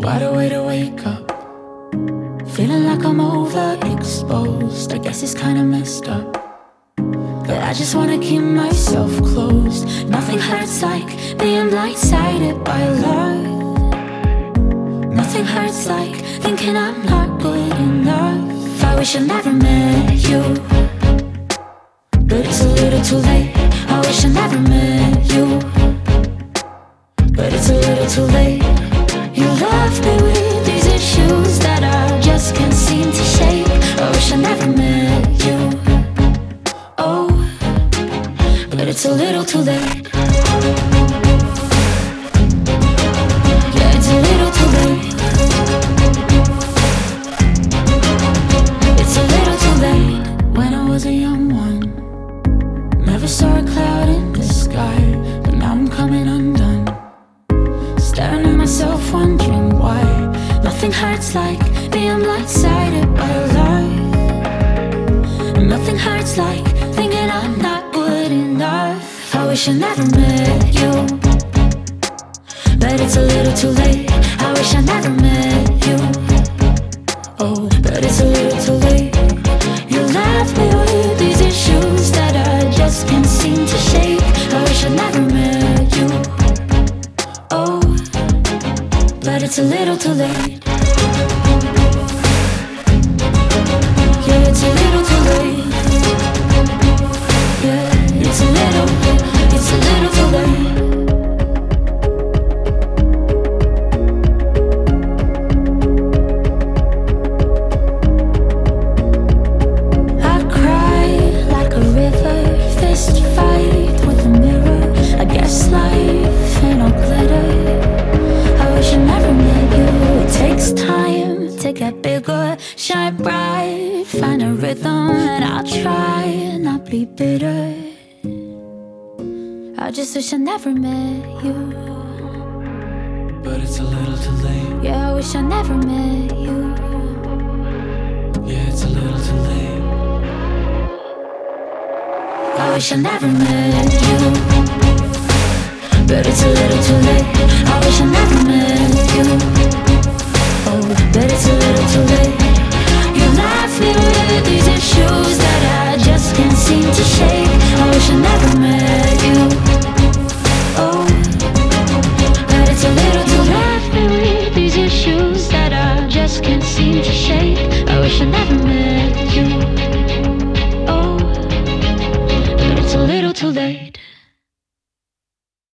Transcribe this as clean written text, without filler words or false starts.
Wide awake to wake up, feeling like I'm overexposed. I guess it's kinda messed up, but I just wanna keep myself closed. Nothing hurts like being blindsided by love. Nothing hurts like thinking I'm not good enough. I wish I never met you, but it's a little too late. I wish I never met you, but it's a little too late. You left me with these issues that I just can't seem to shake. I wish I never met you, oh, but it's a little too late. Yeah, it's a little too late. It's a little too late. When I was a young one, never saw a cloud in the sky, but now I'm coming undone, staring at myself wondering why. Nothing hurts like being blindsided by love. Nothing hurts like thinking I'm not good enough. I wish I never met you, but it's a little too late. I wish I never met you, oh, but it's a little too late. You left me with these issues that I just can't seem to shake. I wish I never met you, oh, but it's a little too late. Yeah, it's a little too late. Yeah, it's a little too late. I cry like a river, fist fight with a mirror. I guess life ain't all glitter. I wish I never met you. It takes time to get bigger, shine bright, find a rhythm, and I'll try not be bitter. I just wish I never met you, but it's a little too late. yeah, I wish I never met you. Yeah, it's a little too late. I wish I never met you, but it's a little too late. I wish I never met you, oh, but it's a little too late. You left me with these issues that I just can't seem to shake. I wish I never met